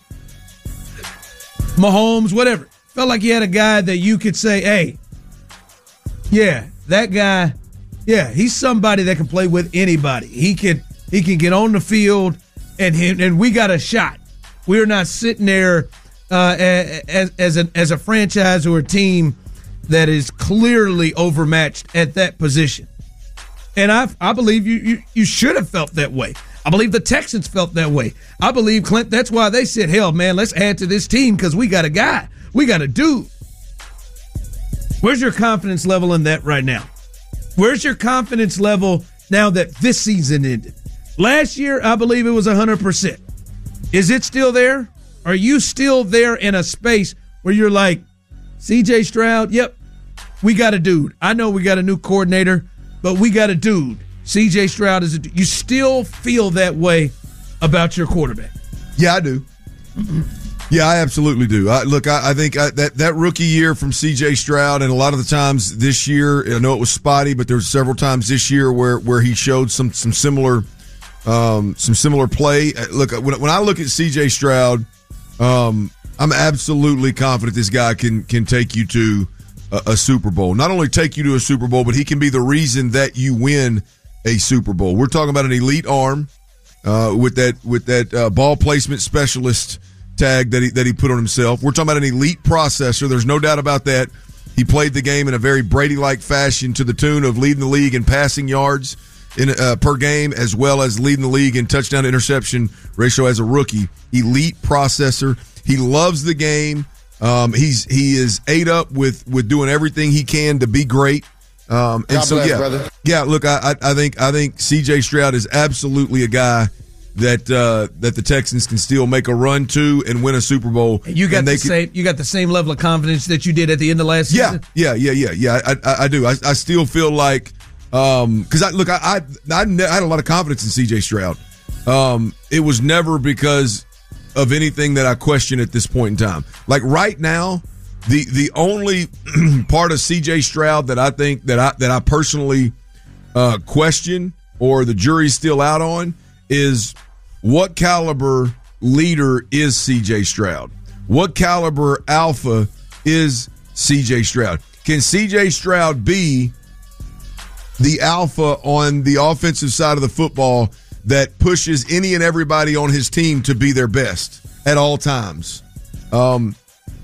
D: Mahomes, whatever. Felt like you had a guy that you could say, hey, yeah, that guy, yeah, he's somebody that can play with anybody. He can he can get on the field, and he, and we got a shot. We're not sitting there uh, as as a as a franchise or a team that is clearly overmatched at that position. And I I believe you you, you should have felt that way. I believe the Texans felt that way. I believe Clint. That's why they said, "Hell, man, let's add to this team because we got a guy, we got a dude." Where's your confidence level in that right now? Where's your confidence level now that this season ended? Last year, I believe it was one hundred percent. Is it still there? Are you still there in a space where you're like, C J Stroud, yep, we got a dude. I know we got a new coordinator, but we got a dude. C J Stroud is a dude. You still feel that way about your quarterback?
E: Yeah, I do. Yeah, I absolutely do. I, look, I, I think I, that that rookie year from C J Stroud, and a lot of the times this year, I know it was spotty, but there were several times this year where, where he showed some some similar um, some similar play. Look, when when I look at C J Stroud, um, I'm absolutely confident this guy can can take you to a, a Super Bowl. Not only take you to a Super Bowl, but he can be the reason that you win a Super Bowl. We're talking about an elite arm uh, with that with that uh, ball placement specialist tag that he that he put on himself. We're talking about an elite processor. There's no doubt about that. He played the game in a very Brady-like fashion to the tune of leading the league in passing yards in uh, per game, as well as leading the league in touchdown to interception ratio as a rookie. Elite processor. He loves the game. Um, he's he is ate up with with doing everything he can to be great. Um, and
A: God
E: so
A: bless,
E: yeah,
A: brother.
E: yeah. Look, I, I I think I think C J Stroud is absolutely a guy that uh, that the Texans can still make a run to and win a Super Bowl.
D: You got
E: and
D: the
E: they can,
D: same. You got the same level of confidence that you did at the end of last
E: yeah,
D: season.
E: Yeah, yeah, yeah, yeah, yeah. I, I, I do. I, I still feel like because um, I look, I, I I had a lot of confidence in C J Stroud. Um, it was never because of anything that I question at this point in time. Like right now, the the only part of C J Stroud that I think that I that I personally uh, question or the jury's still out on is what caliber leader is C J Stroud? What caliber alpha is C J Stroud? Can C J Stroud be the alpha on the offensive side of the football that pushes any and everybody on his team to be their best at all times? Um,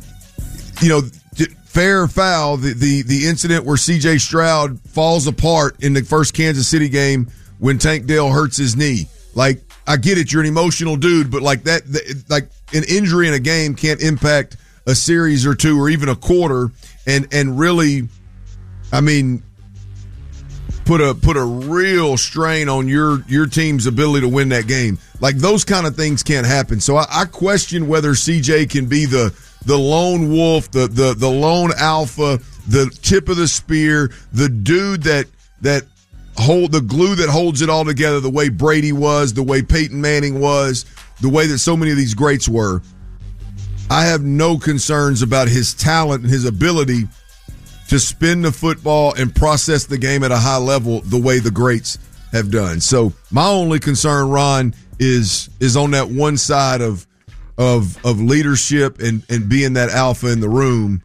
E: you know, fair or foul, the, the, the incident where C J Stroud falls apart in the first Kansas City game when Tank Dell hurts his knee. Like, I get it, you're an emotional dude, but like that, like an injury in a game can't impact a series or two or even a quarter, and and really, I mean, put a put a real strain on your your team's ability to win that game. Like those kind of things can't happen. So I, I question whether C J can be the the lone wolf, the the the lone alpha, the tip of the spear, the dude that that. hold the glue that holds it all together, the way Brady was, the way Peyton Manning was, the way that so many of these greats were, I have no concerns about his talent and his ability to spin the football and process the game at a high level the way the greats have done. So my only concern, Ron, is is on that one side of of of leadership and, and being that alpha in the room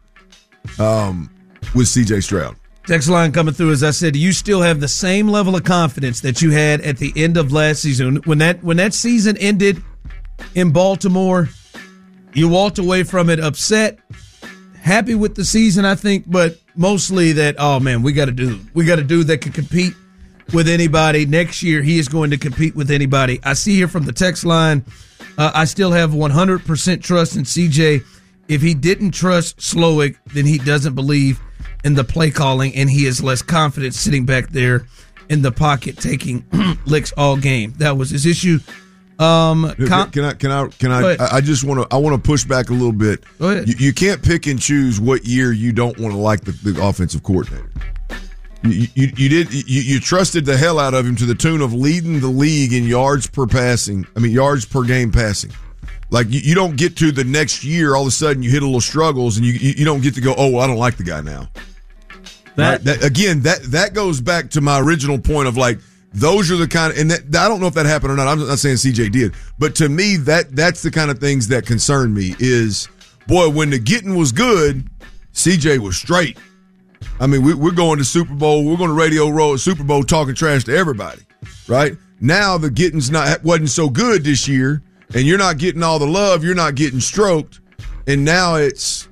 E: um, with C J Stroud.
D: Text line coming through, as I said, do you still have the same level of confidence that you had at the end of last season? When that when that season ended in Baltimore, you walked away from it upset, happy with the season, I think, but mostly that, oh, man, we got to do. We got a dude that can compete with anybody. Next year, he is going to compete with anybody. I see here from the text line, uh, I still have one hundred percent trust in C J. If he didn't trust Slowick, then he doesn't believe in the play calling, and he is less confident sitting back there in the pocket taking licks all game. That was his issue. Um, com-
E: can I? Can I? Can I? I just want to. I want to push back a little bit.
D: Go ahead.
E: You, you can't pick and choose what year you don't want to like the, the offensive coordinator. You, you, you did. You, you trusted the hell out of him to the tune of leading the league in yards per passing. I mean, yards per game passing. Like you, you don't get to the next year, all of a sudden you hit a little struggles, and you you, you don't get to go, oh, well, I don't like the guy now. That, right? that again, that that goes back to my original point of like. Those are the kind of, and that, I don't know if that happened or not. I'm not saying C J did, but to me, that that's the kind of things that concern me is, boy, when the getting was good, C J was straight. I mean, we, we're going to Super Bowl, we're going to Radio Row at Super Bowl talking trash to everybody, right? Now the getting's not wasn't so good this year, and you're not getting all the love, you're not getting stroked, and now it's,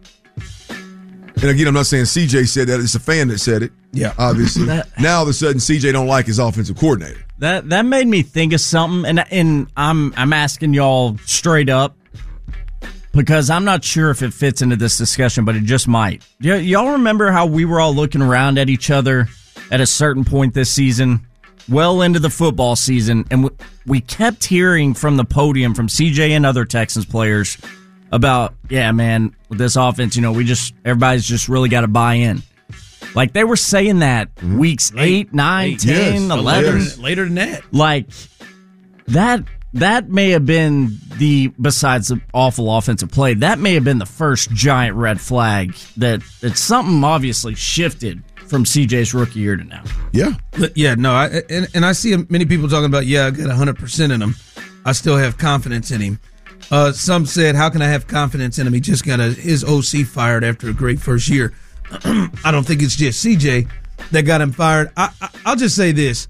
E: and again, I'm not saying C J said that, it's a fan that said it.
D: Yeah,
E: obviously.
B: That,
E: now all of a sudden, C J don't like his offensive coordinator.
B: That that made me think of something, and and I'm I'm asking y'all straight up because I'm not sure if it fits into this discussion, but it just might. Y- y'all remember how we were all looking around at each other at a certain point this season, well into the football season, and w- we kept hearing from the podium from C J and other Texans players about, yeah, man, with this offense, you know, we just everybody's just really got to buy in. Like, they were saying that mm-hmm. weeks eight, eight nine, eight, ten, yes. eleven.
D: Later, later than that.
B: Like, that that may have been the, besides the awful offensive play, that may have been the first giant red flag that, that something obviously shifted from C J's rookie year to now.
E: Yeah.
D: Yeah, no, I, and, and I see many people talking about, yeah, I got one hundred percent in him. I still have confidence in him. Uh, some said, how can I have confidence in him? He just got a, his O C fired after a great first year. I don't think it's just C J that got him fired. I, I, I'll just say this.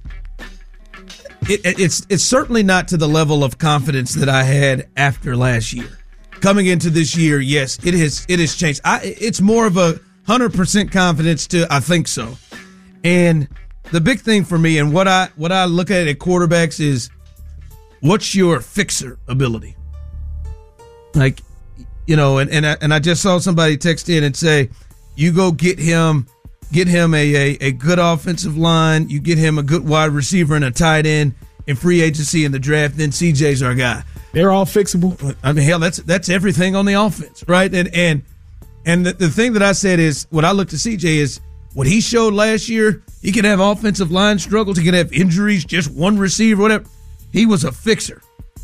D: It, it's it's certainly not to the level of confidence that I had after last year. Coming into this year, yes, it has it has changed. I, it's more of a one hundred percent confidence to I think so. And the big thing for me and what I what I look at at quarterbacks is what's your fixer ability? Like, you know, and and I, and I just saw somebody text in and say, you go get him, get him a, a, a good offensive line. You get him a good wide receiver and a tight end in free agency in the draft. Then C J's our guy.
F: They're all fixable.
D: I mean, hell, that's that's everything on the offense, right? And and and the, the thing that I said is, when I looked at C J is what he showed last year. He can have offensive line struggles. He can have injuries, just one receiver, whatever. He was a fixer.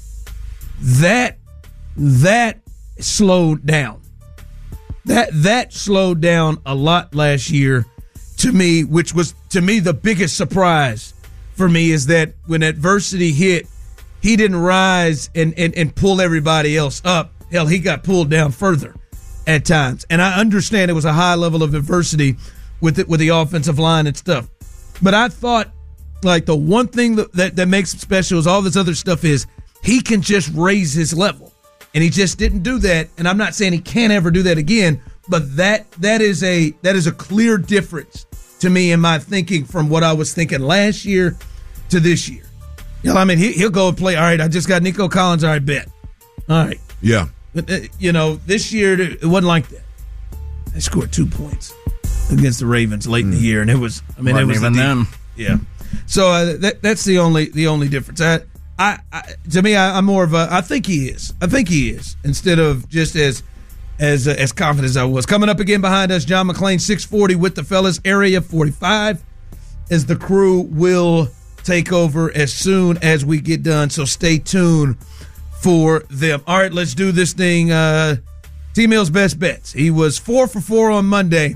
D: That that slowed down. That that slowed down a lot last year to me, which was to me the biggest surprise for me is that when adversity hit, he didn't rise and, and, and pull everybody else up. Hell, he got pulled down further at times. And I understand it was a high level of adversity with it, with the offensive line and stuff. But I thought, like, the one thing that, that, that makes him special is all this other stuff is he can just raise his level. And he just didn't do that. And I'm not saying he can't ever do that again, but that that is a that is a clear difference to me in my thinking from what I was thinking last year to this year. You know, I mean, he, he'll go and play, all right, I just got Nico Collins, all right, bet. All right.
E: Yeah.
D: But, uh, you know, this year, it wasn't like that. They scored two points against the Ravens late mm. in the year, and it was, I mean,
B: Wasn't
D: it was
B: even
D: the,
B: them.
D: Yeah. So uh, that that's the only the only difference. I, I, I to me, I, I'm more of a. I think he is. I think he is. Instead of just as as uh, as confident as I was. Coming up again behind us, John McClain, six forty with the fellas, Area forty-five, as the crew will take over as soon as we get done. So stay tuned for them. All right, let's do this thing. Uh, T-Mill's best bets. He was four for four on Monday,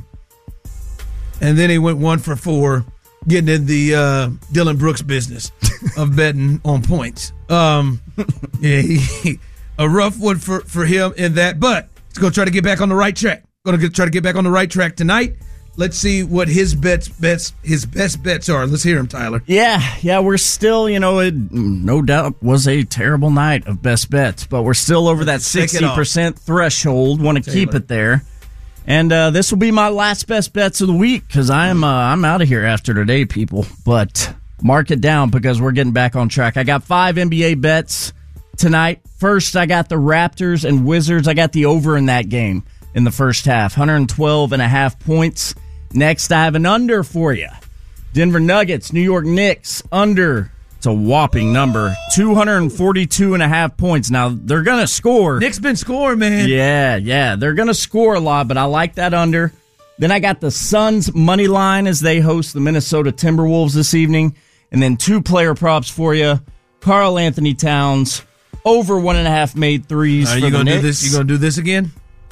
D: and then he went one for four, getting in the uh, Dylan Brooks business of betting on points. Um, yeah, he, a rough one for, for him in that, but he's going to try to get back on the right track. Going to try to get back on the right track tonight. Let's see what his bets, bets, his best bets are. Let's hear him, Tyler.
B: Yeah, yeah, we're still, you know, it no doubt was a terrible night of best bets, but we're still over that sixty percent threshold. Want to keep it there. And uh, this will be my last best bets of the week because I'm uh, I'm out of here after today, people. But mark it down because we're getting back on track. I got five N B A bets tonight. First, I got the Raptors and Wizards. I got the over in that game in the first half, one hundred twelve and a half points. Next, I have an under for you. Denver Nuggets, New York Knicks, under. It's a whopping number, two hundred forty-two and a half points. Now, they're going to score.
D: Knicks been scoring, man.
B: Yeah, yeah. They're going to score a lot, but I like that under. Then I got the Suns money line as they host the Minnesota Timberwolves this evening. And then two player props for you. Karl Anthony Towns, over one and a half made threes
D: Are
B: for
D: you
B: the
D: gonna
B: Knicks.
D: do this? You going to do this again?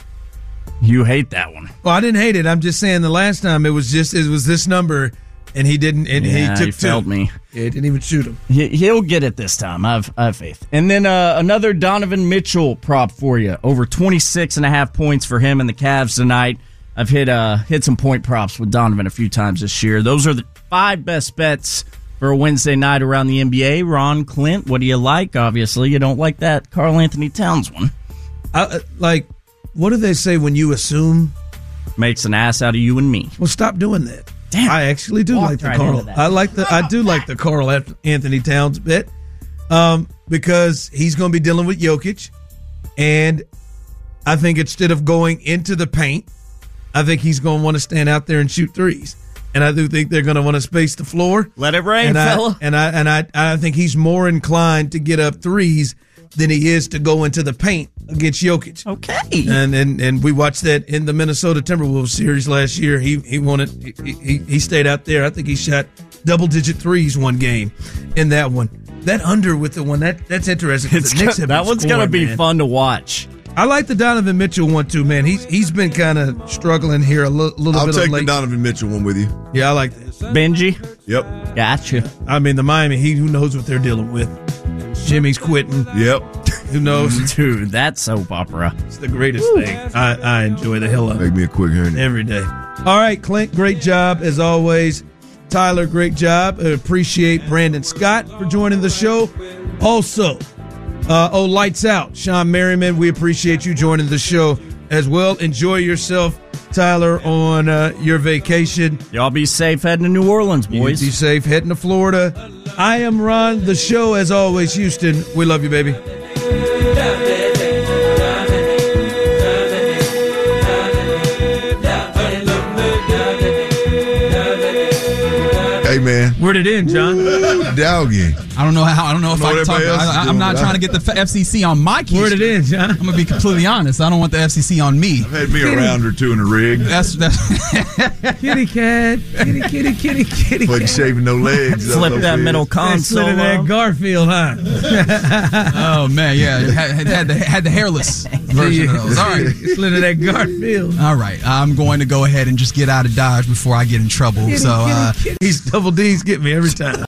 B: You hate that one.
D: Well, I didn't hate it. I'm just saying the last time it was just it was this number, and he didn't. And
B: Yeah,
D: he took
B: he
D: two.
B: failed me.
D: Yeah, he didn't even shoot him.
B: He, he'll get it this time. I have, I have faith. And then uh, another Donovan Mitchell prop for you. Over twenty-six and a half points for him and the Cavs tonight. I've hit uh, hit some point props with Donovan a few times this year. Those are the five best bets for a Wednesday night around the N B A. Ron, Clint, what do you like? Obviously, you don't like that Karl Anthony Towns one.
D: I, like, what do they say when you assume?
B: Makes an ass out of you and me.
D: Well, stop doing that.
B: Damn.
D: I actually do
B: Walked
D: like the
B: right
D: Karl.
B: into that.
D: I like the. I do like the Karl Anthony Towns bet, um, because he's going to be dealing with Jokic, and I think instead of going into the paint, I think he's going to want to stand out there and shoot threes, and I do think they're going to want to space the floor.
B: Let it rain,
D: and I,
B: fella.
D: And I and I I think he's more inclined to get up threes than he is to go into the paint against Jokic.
B: Okay.
D: And and and we watched that in the Minnesota Timberwolves series last year. He he wanted he, he he stayed out there. I think he shot double digit threes one game in that one. That under with the one that that's interesting.
B: It's
D: The Knicks
B: go-
D: have
B: that
D: been
B: one's
D: scoring,
B: going to be
D: man.
B: fun to watch.
D: I like the Donovan Mitchell one too, man. He's he's been kind of struggling here a li- little
E: I'll
D: bit
E: take
D: of
E: the
D: late.
E: Donovan Mitchell one with you.
D: Yeah, I like this.
B: Benji,
E: Yep.
B: gotcha.
D: I mean, the Miami Heat. Who knows what they're dealing with? Jimmy's quitting.
E: Yep.
D: Who knows?
B: Dude, that's soap opera.
D: It's the greatest thing. I, I enjoy the hell out of it.
E: Make me a quick hernia.
D: Every day. All right, Clint, great job as always. Tyler, great job. I appreciate Brandon Scott for joining the show. Also, uh, oh, lights out. Sean Merriman, we appreciate you joining the show as well. Enjoy yourself, Tyler, on uh, your vacation.
B: Y'all be safe heading to New Orleans, boys.
D: You be safe heading to Florida. I am Ron, the show as always. Houston, we love you, baby.
E: Hey, man.
D: Where'd it end, John?
E: Doggy.
F: I don't know how. I don't know if
E: Know
F: I
E: what
F: can talk.
E: everybody else is
F: I, I'm
E: doing,
F: not
E: but
F: trying
E: I-
F: to get the F C C on my key.
D: Where'd it end, John?
F: I'm gonna be completely honest. I don't want the F C C on me.
E: Had me a round or two in the rig.
F: That's that's.
D: Kitty cat. Kitty, kitty, kitty, kitty
E: Wasn't
D: cat.
E: shaving no legs.
B: Flip that middle
D: Slid
B: console.
D: in that Garfield, huh?
F: Oh man, yeah, had, had, had the had the hairless version of those. All right,
D: Slid in that Garfield.
F: all right. I'm going to go ahead and just get out of Dodge before I get in trouble. So. Uh,
D: He's double D's get me every time.